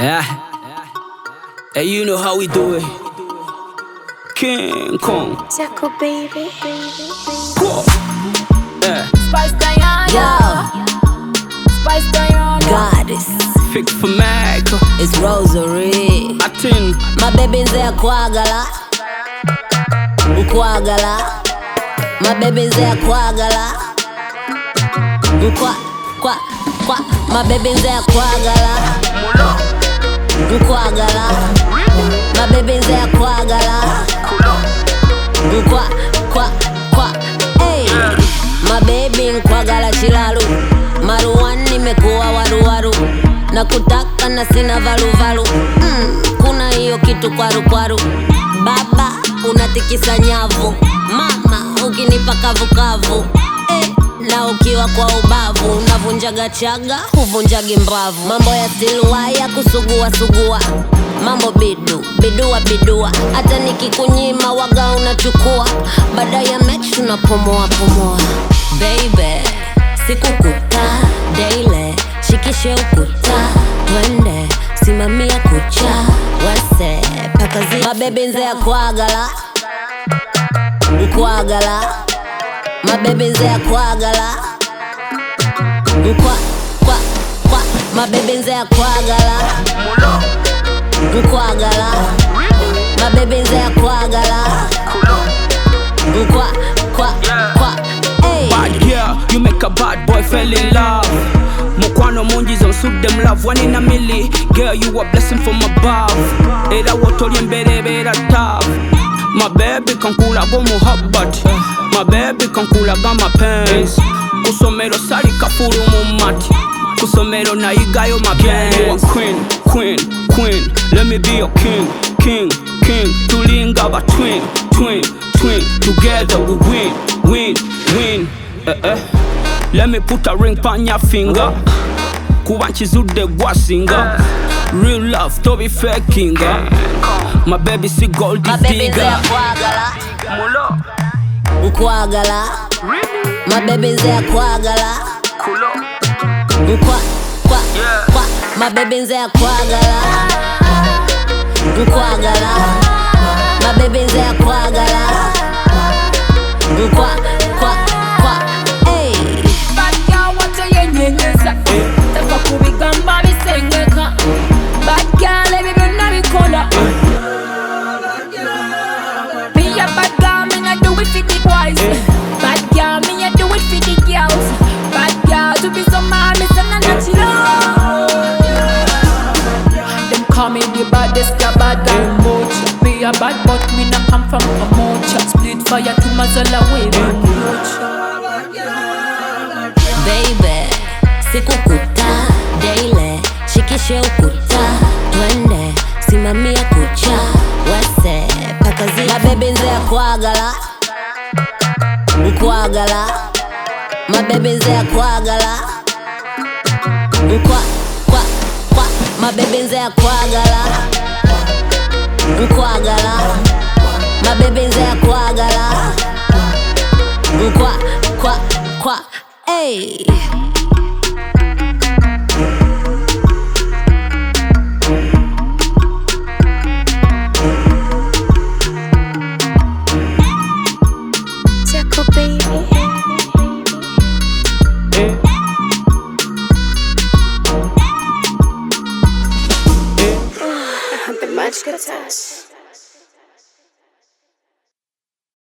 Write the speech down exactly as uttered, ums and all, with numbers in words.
Yeah. Hey, you know how we do it. King Kong. Jaco baby. Cool. Yeah. Spice Diana. Yo, Spice Diana. Goddess, Fix for Mac. it's Rosary. Atin. My baby nze akwagala, nkwagala. My baby nze akwagala, nkwa, kwa, kwa. My baby nze akwagala, nkwagala. My baby nze akwagala, nkwa, kwa, kwa. Hey, my baby nkwagala chilalu. Maruwan nimekuwa waruwaru, na kutaka na sina valuvalu. mm, Kuna hiyo kitu kwaru kwaru. Baba unatikisa nyavu, mama ukinipa kavukavu. eh, Na ukiwa kwa ubavu unavunjaga chaga, huvunjagi mbavu. Mambo ya silwa ya kusugua sugua, mambo bidu bidua bidua. Hata nikikunyima waga unachukua, baada ya mechi tunapomoa pomoa. Baby sikukuta daily, shikishe ukuta, twende simamia kucha, wese pakazi. Mabebe nze akwagala, nkwagala. Mabebe nze akwagala, nkwa, kwa, kwa. Mabebe nze akwagala, nkwagala. Mabebe nze akwagala, nkwa, kwa, kwa. Hey. Bad girl, you make a bad boy fell in love. Mukwano mungi zonsude them love one in a milli. Girl, you a blessing from above. Era wotoli embere bera tough. My baby kankula go muhabbat. My baby kankula ga mapenzi. Kusomero sali kafuru mumati. Kusomero na igayo mapenzi. You a queen, queen, queen. Let me be your king, king, king. Tulinga ba twin, twin, twin. Together we win, win, win. Eh, eh. Let me put a ring on your finger. Kuba nchizude gwasinga. Real love, to be faking. My baby see gold My is baby nze digger. akwagala, nkwagala. My baby nze akwagala, nkwa, kwa, kwa. My baby nze akwagala, nkwagala. My baby nze akwagala, nkwa, kwa, kwa. Hey. Bad girl, what you yenyenyeza. Taka kubigamba bisengeka. Bad girl, every buna bikola. Me a bad girl, me not do it for the boys. Bad girl, me a do it for the girls. Bad girl, to be so mad, me say na natural. Them call me the baddest, the bad girl mocha. Be a bad, but me not come from Kamocha. Split fire to Mazala way, man. Baby, sikukuta daily, shikishe ukuta, twende simamia kucha, wese pakazi. Mabebe nze akwagala, nkwagala. Mabebe nze akwagala, nkwa, kwa, kwa. Mabebe nze akwagala, nkwagala. Mabebe nze akwagala, nkwa, kwa, kwa. Hey. Jaco baby. The magic touch.